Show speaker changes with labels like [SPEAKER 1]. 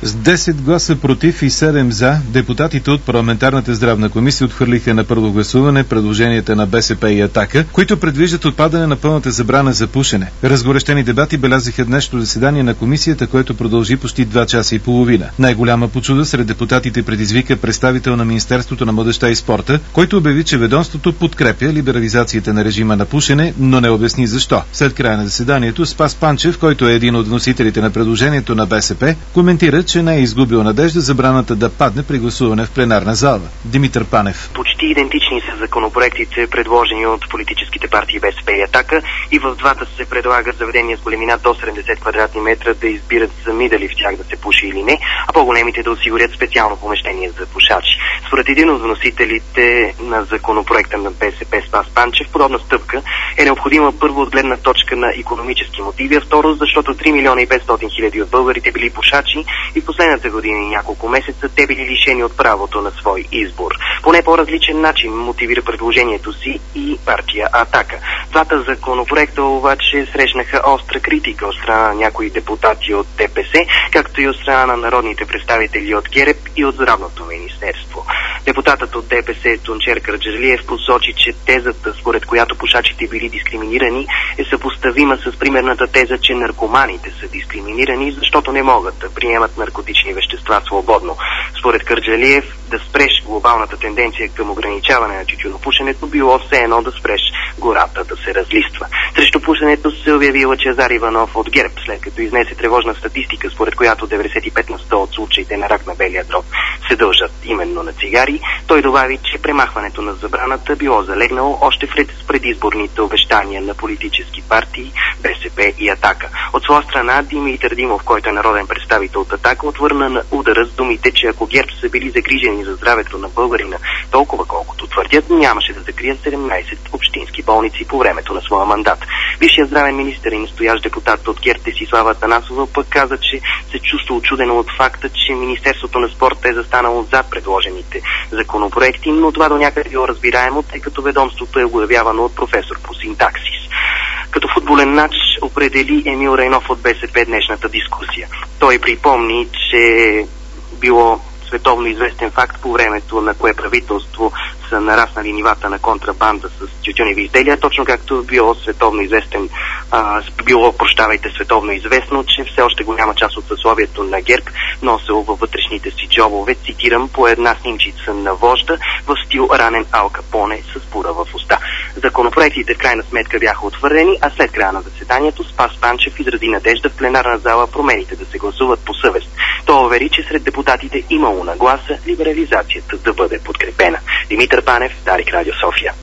[SPEAKER 1] С 10 гласа против и 7 за, депутатите от парламентарната здравна комисия отхвърлиха на първо гласуване предложенията на БСП и Атака, които предвиждат отпадане на пълната забрана за пушене. Разгорещени дебати белязаха днешното заседание на комисията, което продължи почти 2 часа и половина. Най-голяма почуда сред депутатите предизвика представител на Министерството на младежта и спорта, който обяви, че ведомството подкрепя либерализацията на режима на пушене, но не обясни защо. След края на заседанието Спас Панчев, който е един от вносителите на предложението на БСП, коментира, че не е изгубил надежда забраната да падне при гласуване в пленарна зала. Димитър Панев.
[SPEAKER 2] Почти идентични са законопроектите, предложени от политическите партии БСП и Атака, и в двата се предлага заведения с големина до 70 квадратни метра да избират сами дали в тях да се пуши или не, а по-големите да осигурят специално помещение за пушачи. Според един от вносителите на законопроекта на БСП Спас Панчев, подобна стъпка е необходима първо от гледна точка на икономически мотиви, а второ, защото 3 милиона и 500 хиляди от българите били пушачи и в последната година и няколко месеца те били лишени от правото на свой избор. По не по-различен начин мотивира предложението си и партия Атака. Двата законопроекта обаче срещнаха остра критика от страна на някои депутати от ДПС, както и от страна на народните представители от ГЕРБ и от Здравното министерство. Депутатът от ДПС Тунчер Кърджалиев посочи, че тезата, според която пушачите били дискриминирани, е съпоставима с примерната теза, че наркоманите са дискриминирани, защото не могат да приемат наркотични вещества свободно. Според Кърджалиев, да спреш глобалната тенденция към ограничаване на тютюнопушенето било все едно да спреш гората да се разлиства. Срещу пушенето се обяви Лъчезар Иванов от ГЕРБ, след като изнесе тревожна статистика, според която 95 на 100 от случаите на рак на белия дроб се дължат именно на цигари. Той добави, че премахването на забраната било залегнало още в ред с предизборните обещания на политически партии БСП и Атака. От своя страна Димитър Димов, който е народен представител от Атака, отвърна на удара с думите, че ако ГЕРБ са били загрижени за здравето на българина толкова колкото твърдят, нямаше да закрият 17 общински болници по времето на своя мандат. Бившият здравен министър и настоящ депутат от ГЕРБ Десислава Атанасова пък каза, че се чувства учудено от факта, че Министерството на спорта е застанало зад предложените законопроекти, но това до някъде било разбираемо, тъй като ведомството е оглавявано от професор по синтаксис. Като футболен нач определи Емил Райнов от БСП днешната дискусия. Той припомни, че било световно известен факт по времето на кое правителство са нараснали нивата на контрабанда с тютюневи изделия, точно както било световно известно, че все още голяма част от съсловието на ГЕРБ носело във вътрешните си джобове, цитирам, по една снимчица на вожда в стил ранен Ал Капоне с пура в уста. Законопроектите в крайна сметка бяха утвърдени, а след края на заседанието Спас Панчев изрази надежда в пленарна зала промените да се гласуват по съвест. Той увери, че сред депутатите имало нагласа либерализацията да бъде подкрепена. Димитър Панев, Дарик, Радио София.